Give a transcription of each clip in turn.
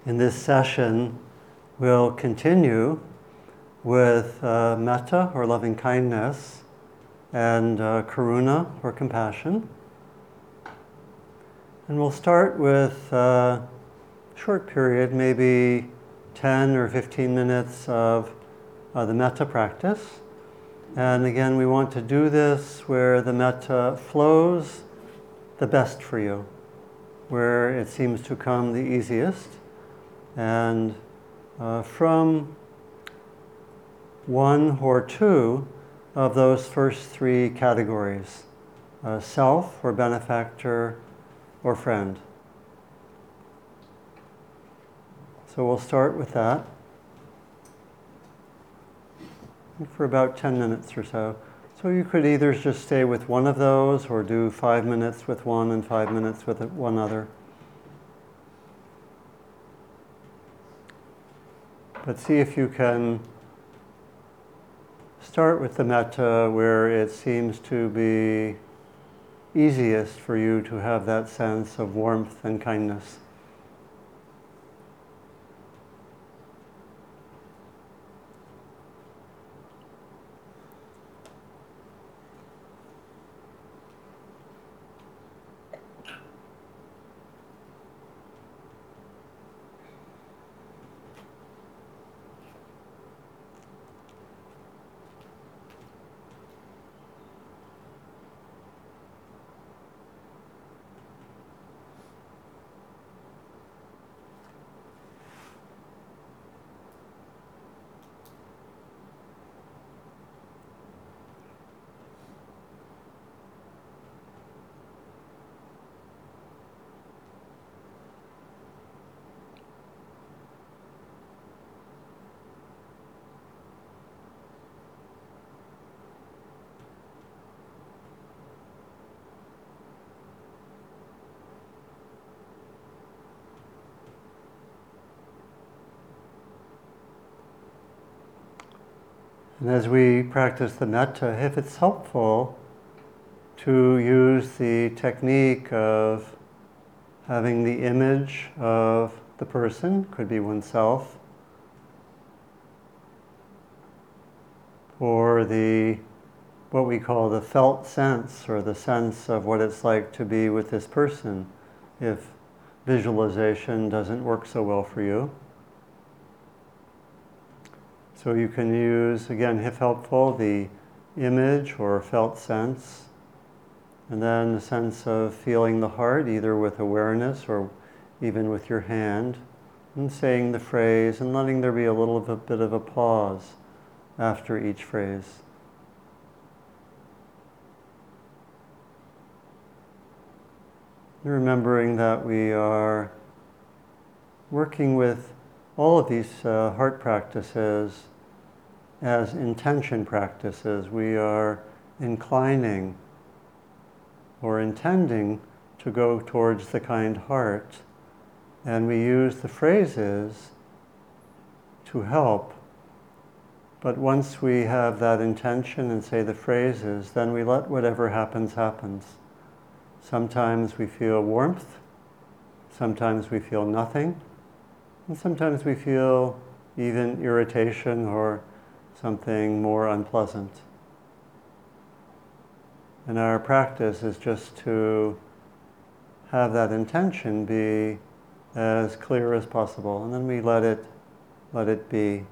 In this session, we'll continue with metta, or loving kindness, and karuna, or compassion. And we'll start with a short period, maybe 10 or 15 minutes of the metta practice. And again, we want to do this where the metta flows the best for you, where it seems to come the easiest. And from one or two of those first three categories, self or benefactor or friend. So we'll start with that for about 10 minutes or so. So you could either just stay with one of those or do 5 minutes with one and 5 minutes with one other. But see if you can start with the metta where it seems to be easiest for you to have that sense of warmth and kindness. And as we practice the metta, if it's helpful to use the technique of having the image of the person, could be oneself, or what we call the felt sense, or the sense of what it's like to be with this person, if visualization doesn't work so well for you. So you can use, again, if helpful, the image or felt sense, and then the sense of feeling the heart, either with awareness or even with your hand, and saying the phrase and letting there be a little bit of a pause after each phrase. Remembering that we are working with all of these heart practices as intention practices. We are inclining or intending to go towards the kind heart, and we use the phrases to help. But once we have that intention and say the phrases, then we let whatever happens, happens. Sometimes we feel warmth, sometimes we feel nothing, and sometimes we feel even irritation or something more unpleasant. And our practice is just to have that intention be as clear as possible, and then we let it be.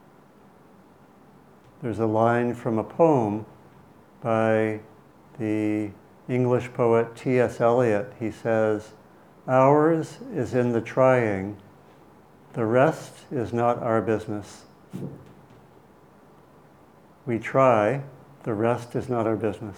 There's a line from a poem by the English poet T.S. Eliot. He says, "Ours is in the trying, the rest is not our business." We try, the rest is not our business.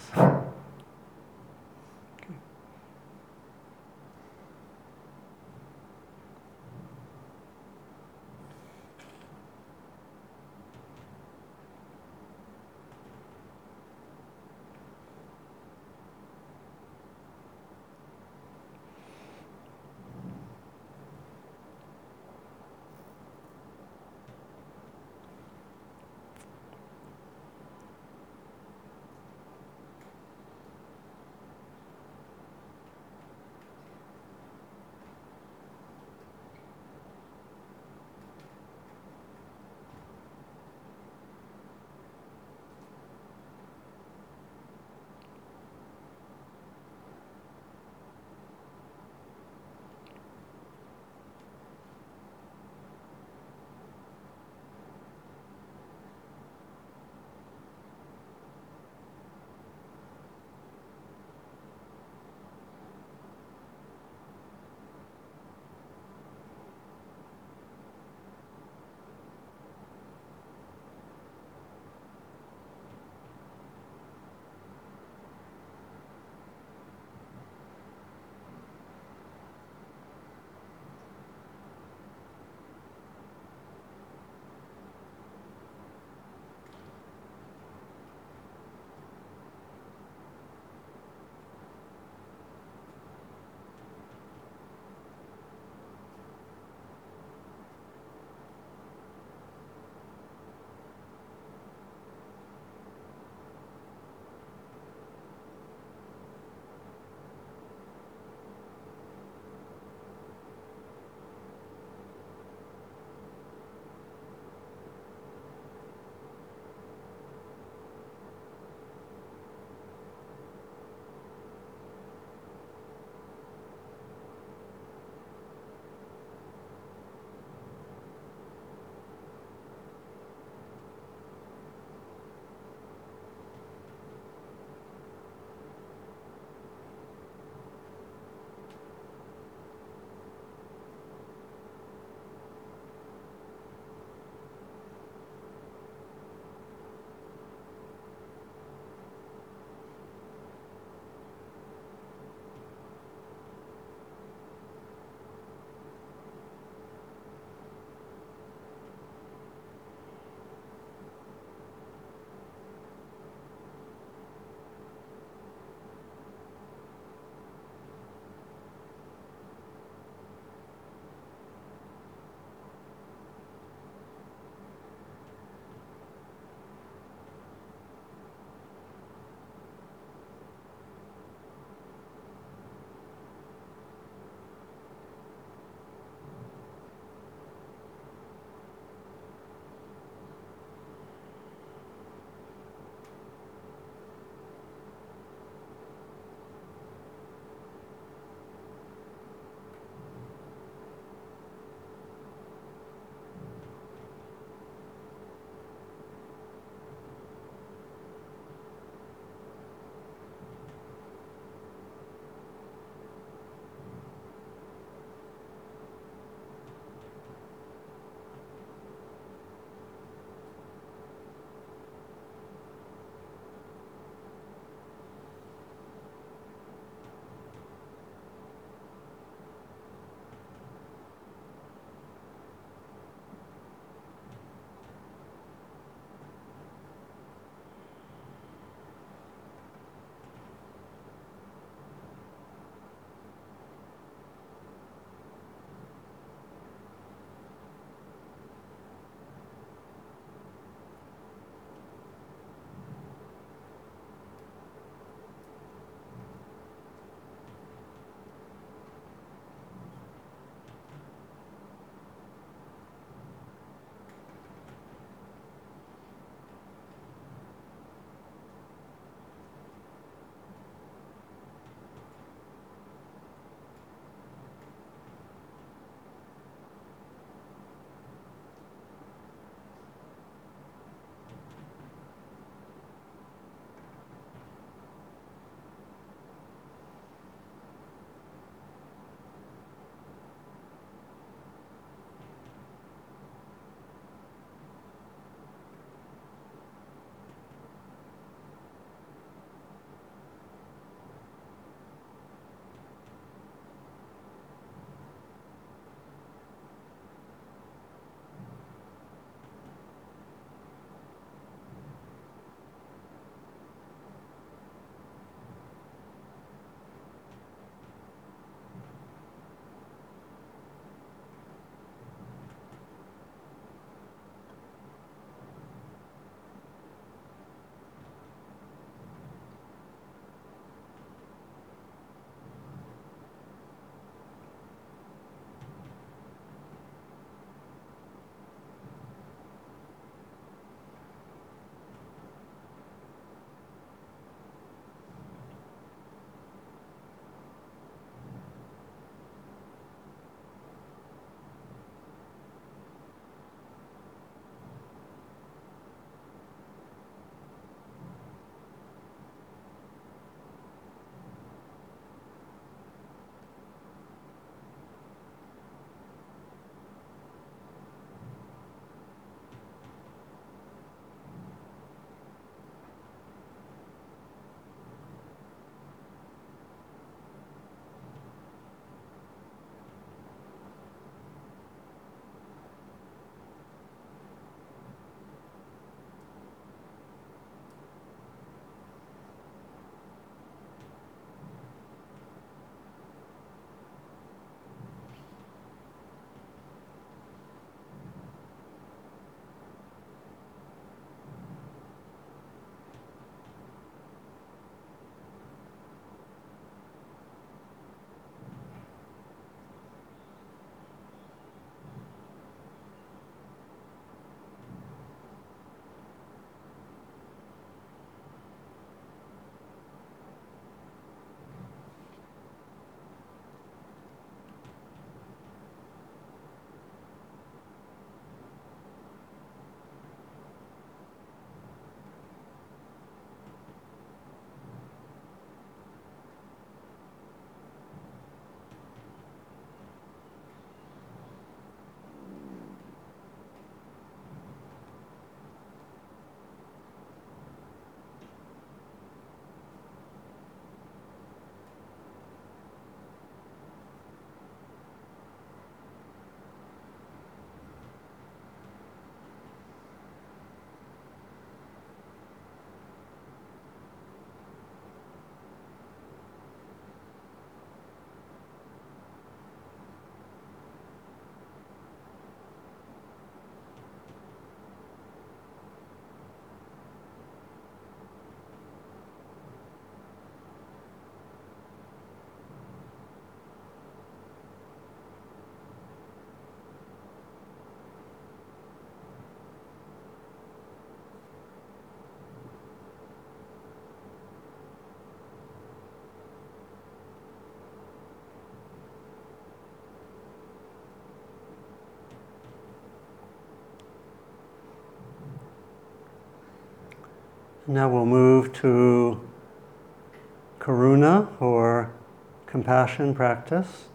Now we'll move to karuna, or compassion practice.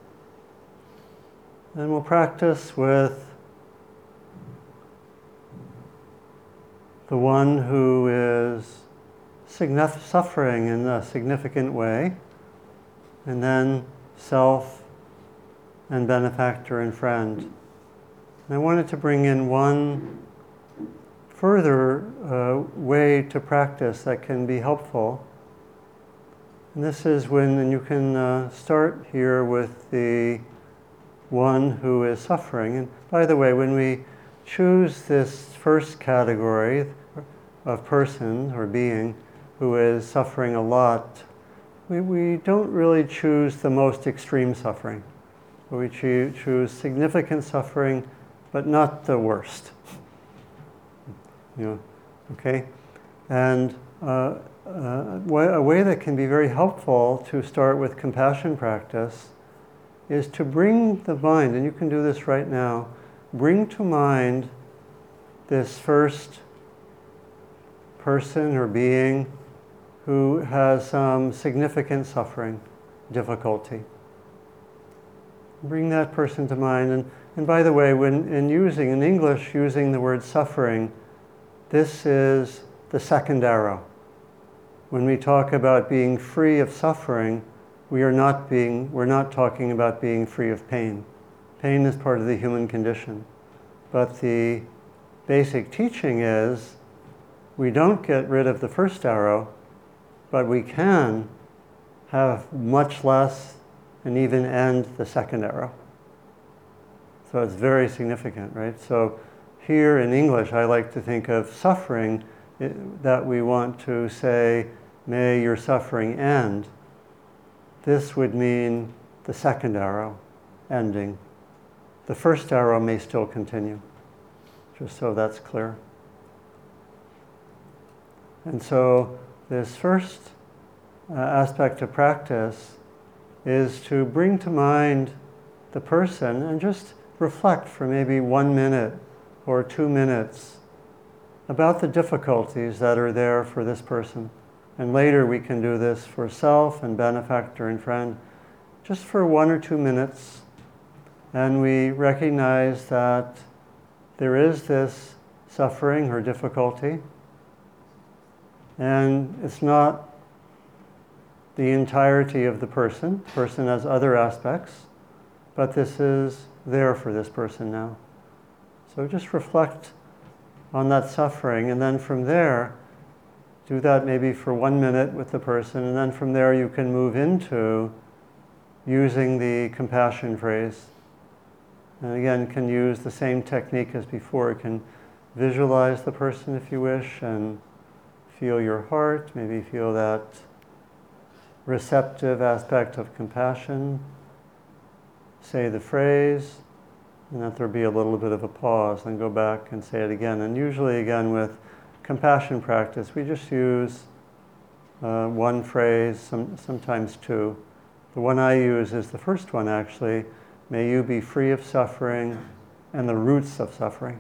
And we'll practice with the one who is suffering in a significant way, and then self and benefactor and friend. And I wanted to bring in one further way to practice that can be helpful. And this is and you can start here with the one who is suffering. And by the way, when we choose this first category of person or being who is suffering a lot, we don't really choose the most extreme suffering. We choose significant suffering, but not the worst. Okay? And a way that can be very helpful to start with compassion practice is to bring the mind, and you can do this right now, bring to mind this first person or being who has some significant suffering, difficulty. Bring that person to mind. And by the way, when in English, using the word suffering, this is the second arrow. When we talk about being free of suffering, we're not talking about being free of pain. Pain is part of the human condition. But the basic teaching is we don't get rid of the first arrow, but we can have much less and even end the second arrow. So it's very significant, right? So here in English, I like to think of suffering that we want to say, may your suffering end. This would mean the second arrow ending. The first arrow may still continue, just so that's clear. And so this first aspect of practice is to bring to mind the person and just reflect for maybe 1 minute or 2 minutes about the difficulties that are there for this person. And later we can do this for self and benefactor and friend, just for 1 or 2 minutes. And we recognize that there is this suffering or difficulty, and it's not the entirety of the person. The person has other aspects, but this is there for this person now. So just reflect on that suffering, and then from there, do that maybe for 1 minute with the person, and then from there you can move into using the compassion phrase. And again, can use the same technique as before. You can visualize the person if you wish, and feel your heart, maybe feel that receptive aspect of compassion. Say the phrase, and that there'll be a little bit of a pause, then go back and say it again. And usually, again, with compassion practice, we just use one phrase, sometimes two. The one I use is the first one, actually. May you be free of suffering and the roots of suffering.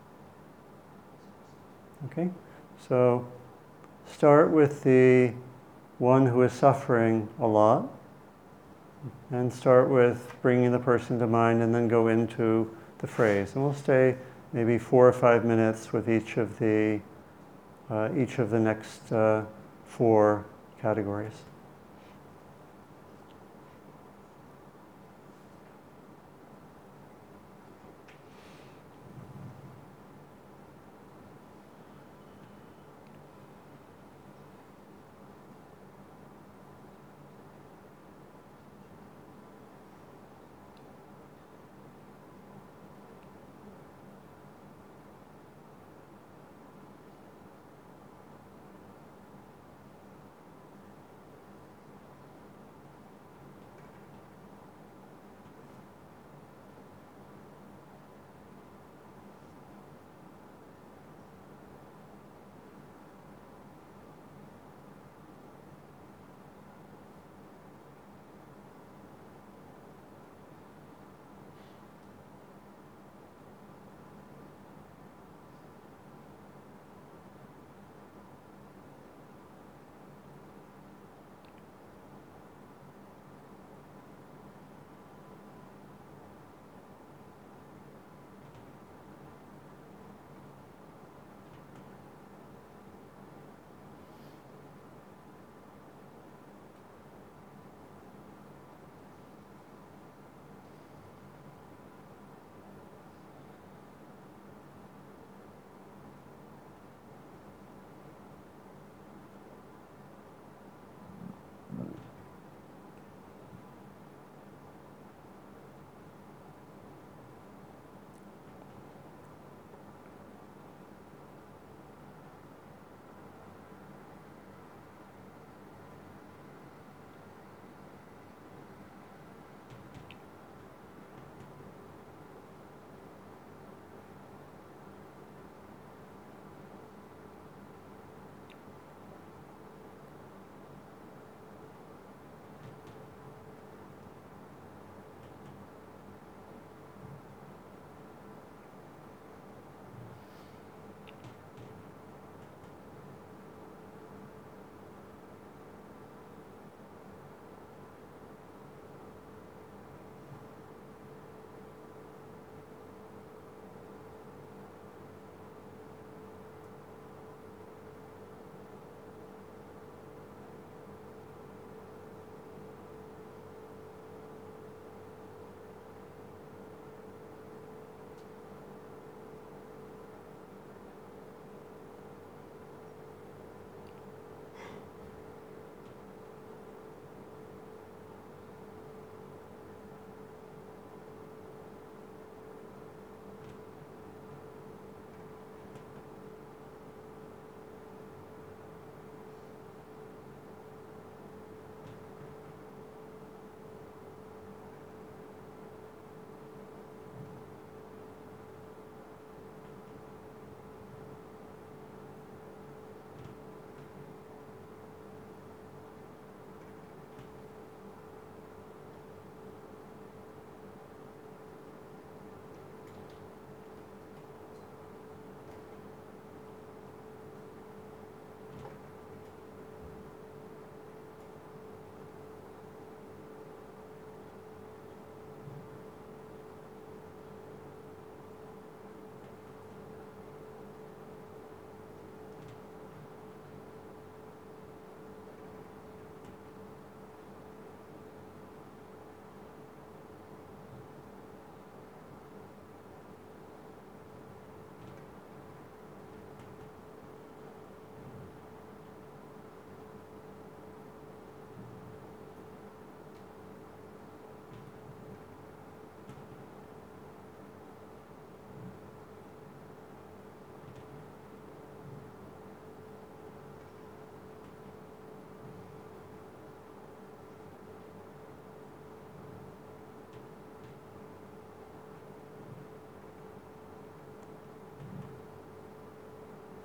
Okay? So start with the one who is suffering a lot, and start with bringing the person to mind, and then go into the phrase. And we'll stay maybe 4 or 5 minutes with each of the next 4 categories.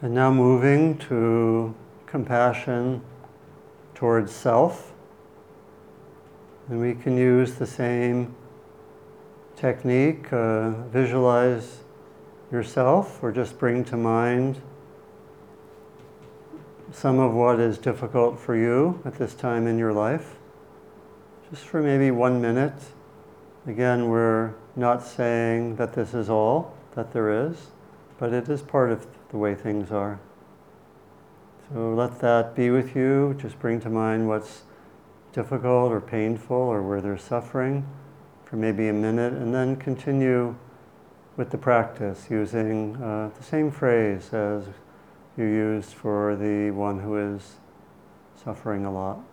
And now moving to compassion towards self. And we can use the same technique, visualize yourself, or just bring to mind some of what is difficult for you at this time in your life. Just for maybe 1 minute. Again, we're not saying that this is all that there is, but it is part of the way things are. So let that be with you. Just bring to mind what's difficult or painful or where there's suffering for maybe a minute, and then continue with the practice using the same phrase as you used for the one who is suffering a lot.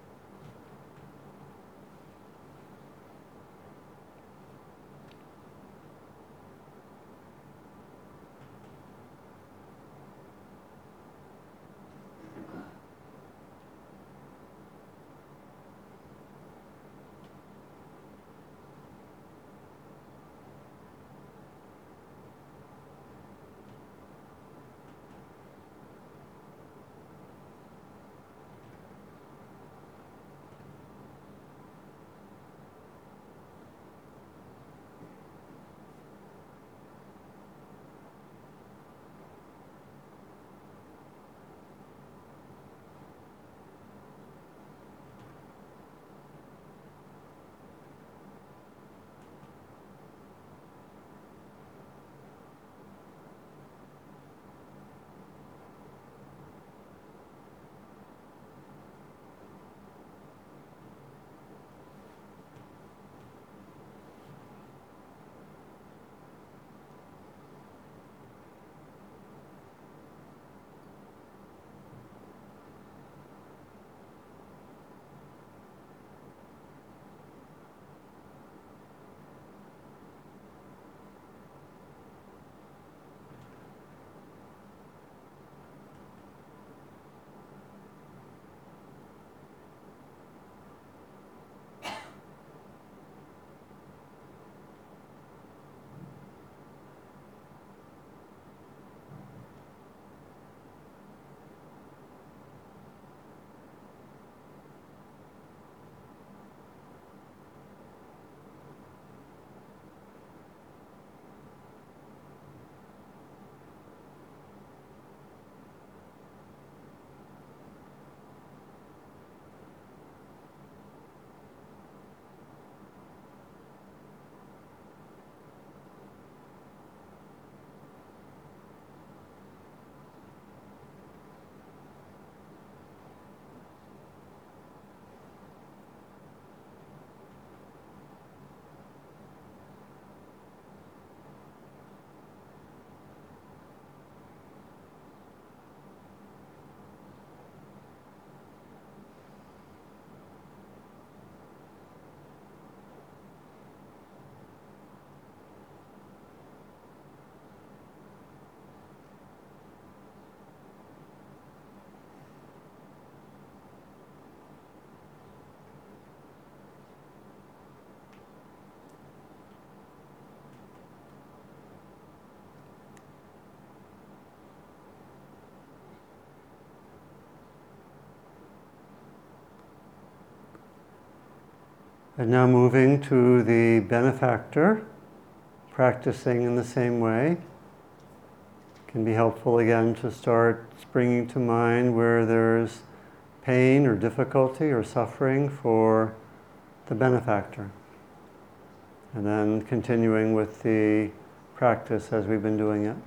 And now moving to the benefactor, practicing in the same way. It can be helpful again to start bringing to mind where there's pain or difficulty or suffering for the benefactor. And then continuing with the practice as we've been doing it.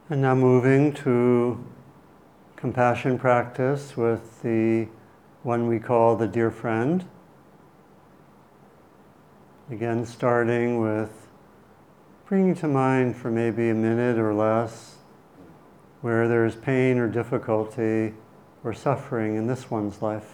And now moving to compassion practice with the one we call the dear friend. Again, starting with bringing to mind for maybe a minute or less where there's pain or difficulty or suffering in this one's life.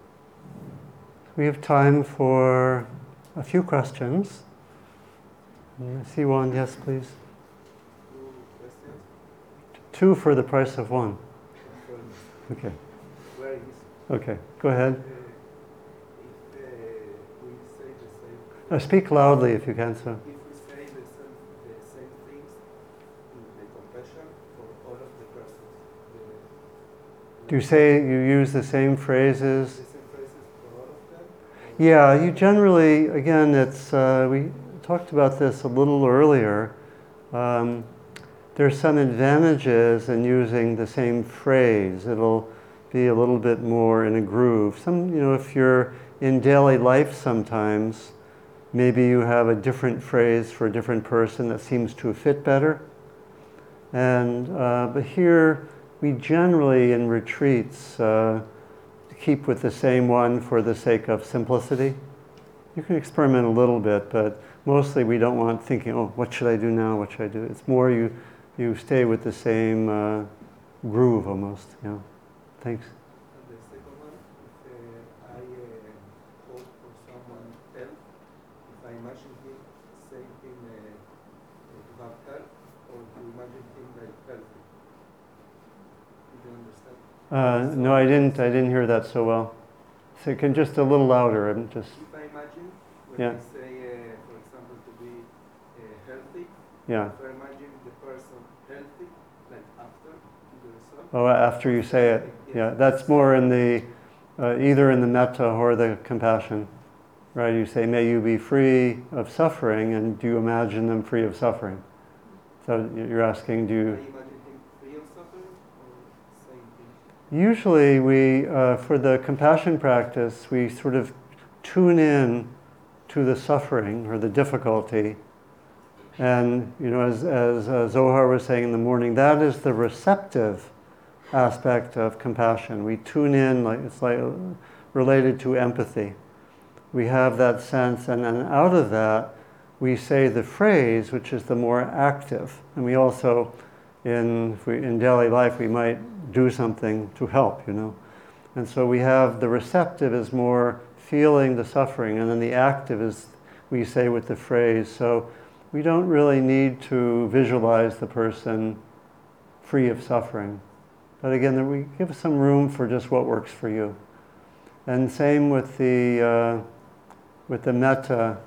We have time for a few questions. I see one, yes, please. Two questions. Two for the price of one. Okay. Where is Okay, go ahead. if we say the same Speak loudly if you can, sir. if we say the same things in the compassion for all of the persons, Do you say you use the same phrases? the same phrases for all of them? Yeah, you generally, again, it's, we talked about this a little earlier. There's some advantages in using the same phrase. It'll be a little bit more in a groove. If you're in daily life sometimes, maybe you have a different phrase for a different person that seems to fit better. But here, we generally, in retreats, keep with the same one for the sake of simplicity. You can experiment a little bit, but mostly we don't want thinking, oh, what should I do now, what should I do? It's more you stay with the same groove almost, yeah. Thanks. And the second one, if I hope for someone help, if I imagine him saying him to have help, or to imagine him like healthy. Did you understand? No, I didn't hear that so well. So you can just a little louder. I'm just. If I imagine when Yeah. I say, for example, to be healthy, Yeah. if I imagine the person healthy, like after the result. Oh, after you say it. Yeah, that's more in the either in the metta or the compassion, right? You say, "May you be free of suffering," and do you imagine them free of suffering? So you're asking, do I you? imagine him free of suffering or same thing. Usually, we for the compassion practice, we sort of tune in to the suffering or the difficulty. And, as Zohar was saying in the morning, that is the receptive aspect of compassion. We tune in, it's like related to empathy. We have that sense, and out of that, we say the phrase, which is the more active. And we also, in daily life, we might do something to help, And so we have the receptive is more feeling the suffering, and then the active is, we say with the phrase. So we don't really need to visualize the person free of suffering. But again, we give some room for just what works for you. And same with the metta.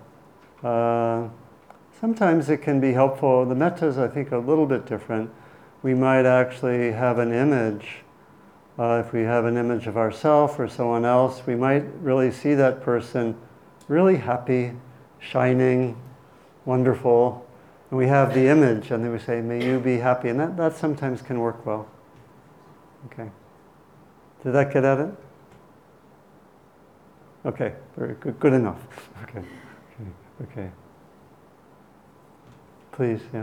Sometimes it can be helpful. The metta is, I think, a little bit different. We might actually have an image. If we have an image of ourselves or someone else, we might really see that person really happy, shining, wonderful. And we have the image, and then we say, "May you be happy." And that sometimes can work well. Okay. Did that get at it? Okay, very good. Good enough. Okay. Please, yeah.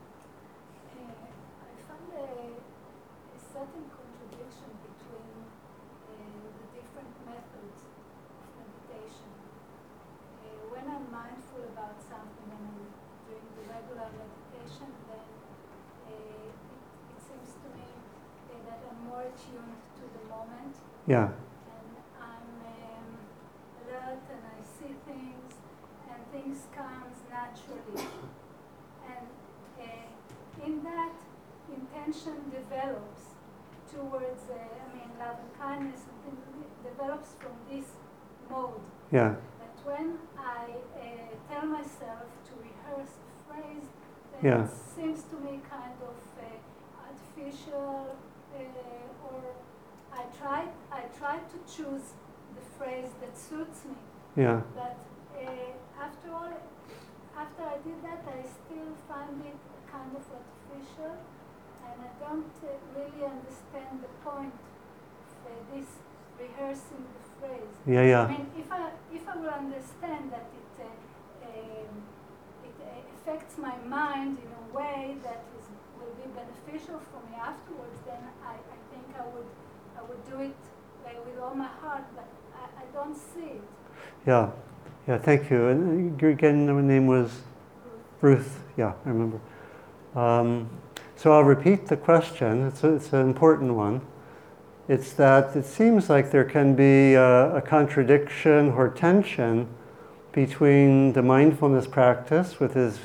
I found a certain contradiction between the different methods of meditation. When I'm mindful about something and I'm doing the regular meditation, then it seems to me that I'm more attuned to the moment. Yeah. And I'm alert and I see things and things come naturally. And in that, intention develops towards, love and kindness, and develops from this mode. Yeah. But when I tell myself to rehearse a phrase, then Yeah. it seems to me kind of artificial, or I try to choose the phrase that suits me. Yeah. But after all, after I did that, I still find it kind of artificial, and I don't really understand the point of this rehearsing the phrase. Yeah. I mean, if I will understand that it affects my mind in a way that will be beneficial for me afterwards, then I think I would do it with all my heart, but I don't see it. Yeah. Thank you. And again, your name was Ruth. Yeah, I remember. So I'll repeat the question. It's an important one. It's that it seems like there can be a contradiction or tension between the mindfulness practice with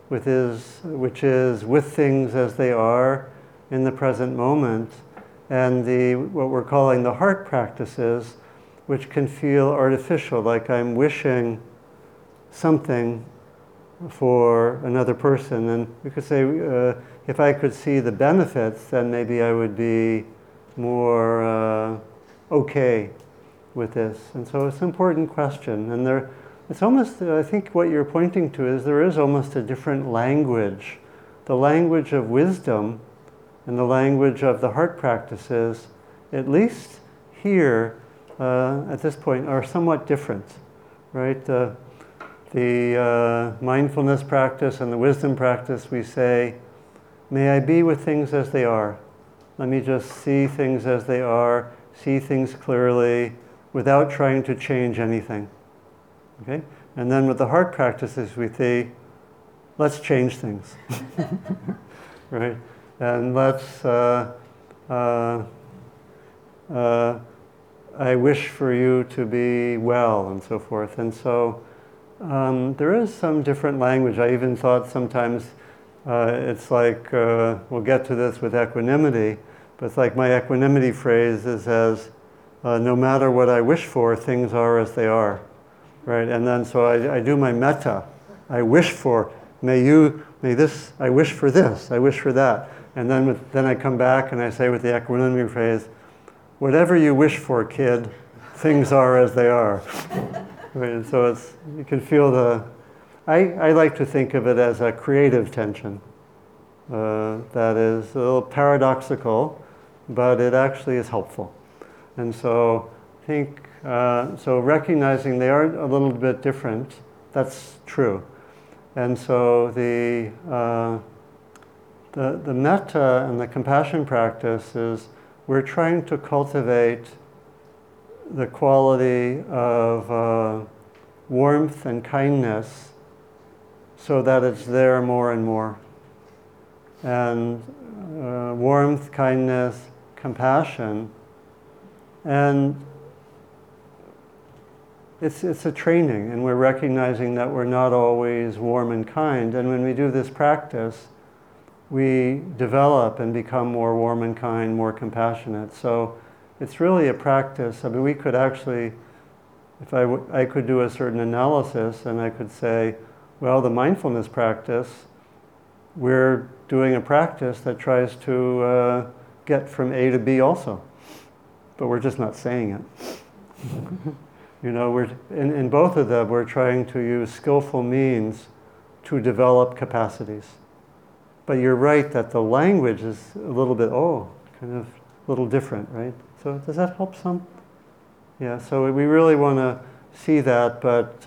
which is with things as they are in the present moment, and what we're calling the heart practices, which can feel artificial, like I'm wishing something for another person. And we could say, if I could see the benefits, then maybe I would be more okay with this. And so it's an important question. And it's almost, I think what you're pointing to is there is almost a different language. The language of wisdom and the language of the heart practices, at least here, at this point, are somewhat different, right? The mindfulness practice and the wisdom practice, we say, may I be with things as they are. Let me just see things as they are, see things clearly, without trying to change anything. Okay? And then with the heart practices, we say, let's change things. Right? And let's, I wish for you to be well, and so forth. And so there is some different language. I even thought sometimes it's like, we'll get to this with equanimity, but it's like my equanimity phrase is as, no matter what I wish for, things are as they are. Right? And then so I do my metta. I wish for, may this, I wish for this, I wish for that. And then I come back and I say with the equanimity phrase, whatever you wish for, kid, things are as they are. Right? And so you can feel I like to think of it as a creative tension. That is a little paradoxical, but it actually is helpful. And so I think, so recognizing they are a little bit different, that's true. And so the metta and the compassion practice is we're trying to cultivate the quality of warmth and kindness so that it's there more and more. And warmth, kindness, compassion, and it's a training, and we're recognizing that we're not always warm and kind. And when we do this practice, we develop and become more warm and kind, more compassionate. So it's really a practice. I mean, we could actually, if I could do a certain analysis, and I could say, well, the mindfulness practice, we're doing a practice that tries to get from A to B also, but we're just not saying it. You know, in both of them, we're trying to use skillful means to develop capacities. But you're right that the language is a little bit, kind of a little different, right? So does that help some? Yeah, so we really want to see that, but,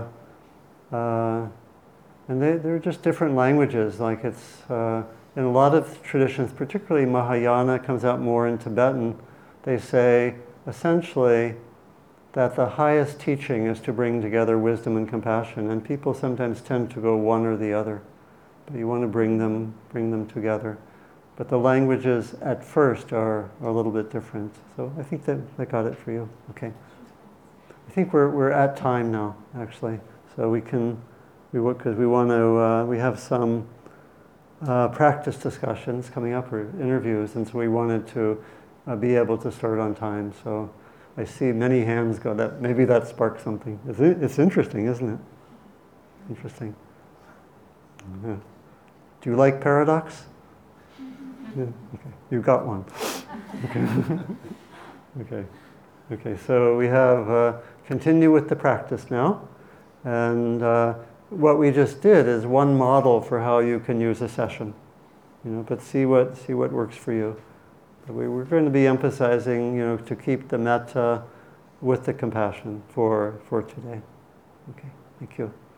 and they're just different languages. Like it's, in a lot of traditions, particularly Mahayana, comes out more in Tibetan, they say, essentially, that the highest teaching is to bring together wisdom and compassion, and people sometimes tend to go one or the other, but you want to bring them together. But the languages at first are a little bit different. So I think that I got it for you. Okay. I think we're at time now, actually. So because we want to, we have some practice discussions coming up or interviews, and so we wanted to be able to start on time. So I see many hands go. Maybe that sparked something. It's interesting, isn't it? Interesting. Yeah. Do you like paradox? Yeah. Okay. You got one. Okay. Okay. So we have continue with the practice now, and what we just did is one model for how you can use a session. But see what works for you. We're going to be emphasizing, to keep the metta with the compassion for today. Okay, thank you.